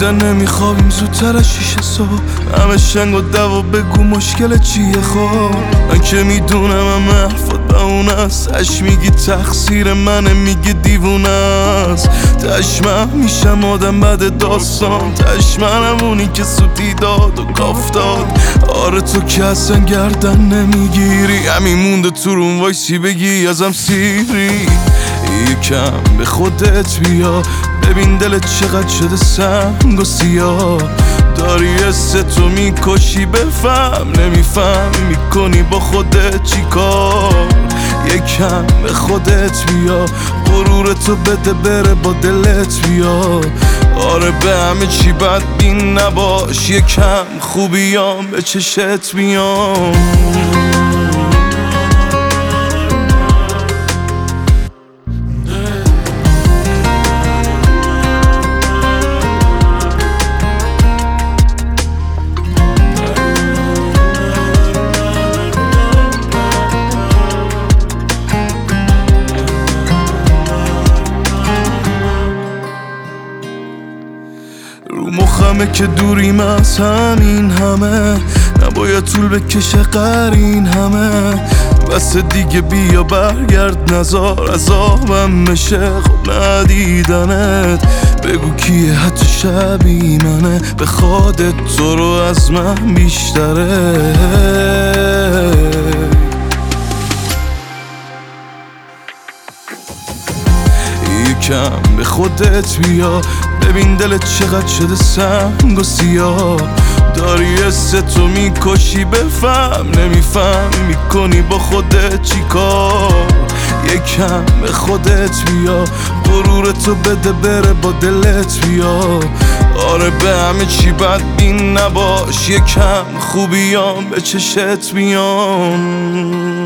خوابیدن نمیخوابیم زودتر از 6 صبح. همه شنگ و دوا بگو مشکل چیه خب. من که میدونم همه حرفات بهونه است. تش میگی تقصیر منه میگی دیوونه است. تش من میشم آدم بعد داستان. تش منم اونی که سوتی داد و کاف داد. آره تو که اصلا گردن نمیگیری. همین مونده تو روم وایسی بگی ازم سیری. یکم به خودت بیا ببین دلت چقدر شده سنگ و سیاه. داری تو میکشی بفهم نمیفهم میکنی با خودت چی کار. یکم به خودت بیا غرورتو بده بره با دلت بیا. آره به همه چی بدبین نباش. یکم خوبیام به چشت میام. رو مخمه که دوریم از همین همه. نباید طول بکشه قرین همه. بس دیگه بیا برگرد نزار عذابم بشه خب ندیدنت. بگو کیه حتی شبیه منه بخواد تو رو از من بیشتره. یکم به خودت بیا ببین دلت چقدر شده سنگ و سیاه. داری تو میکشی بفهم نمیفهم میکنی با خودت چی کار. یکم به خودت بیا غرورتو بده بره با دلت بیا. آره به همه چی بدبین نباش. یکم خوبیام به چشت میام.